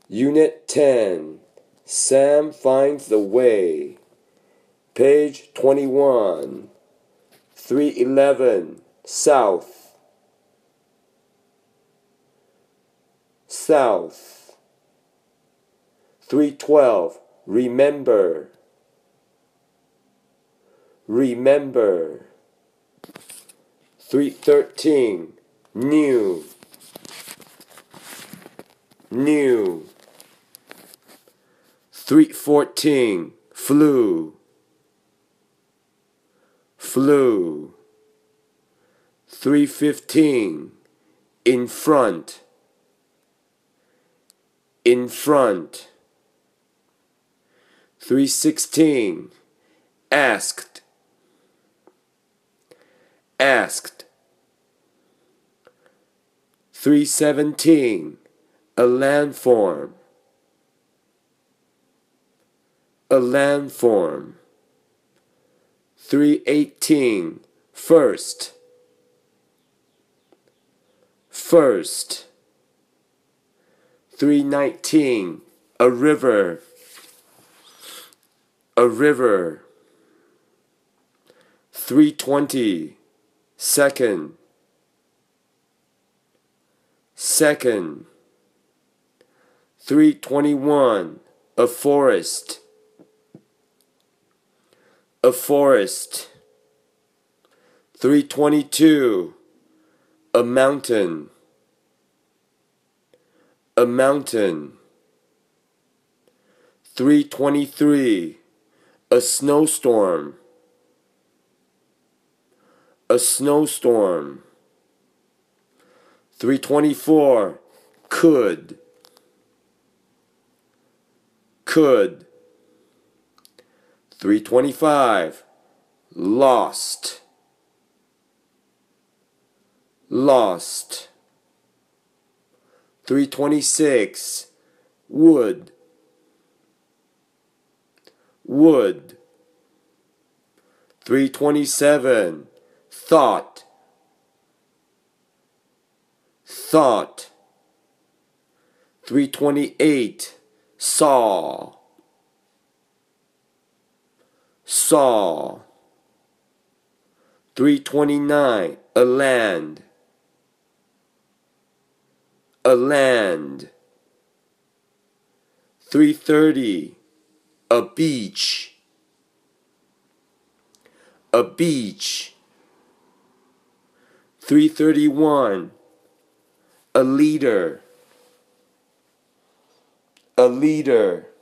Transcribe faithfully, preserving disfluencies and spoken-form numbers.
Unit ten, Sam Finds the Way. Page twenty-one, three eleven, South. South. three twelve, Remember. Remember. three thirteen, New. New. three fourteen, Flu. Flu. three fifteen, In front. In front. three sixteen, Asked. Asked. three seventeen, A landform. A landform. three eighteen, First. First. three nineteen, A river. A river. three twenty, Second. Second. three twenty-one, A forest. A forest. three twenty-two, A mountain. A mountain. three twenty-three, A snowstorm. A snowstorm. three twenty-four, Could. Could. three twenty-five, Lost. Lost. three twenty-six, Would. Would. three twenty-seven, Thought. Thought. three twenty-eight, Saw. Saw. three twenty-nine, A land. A land. three thirty, A beach. A beach. three thirty-one, A leader. A leader.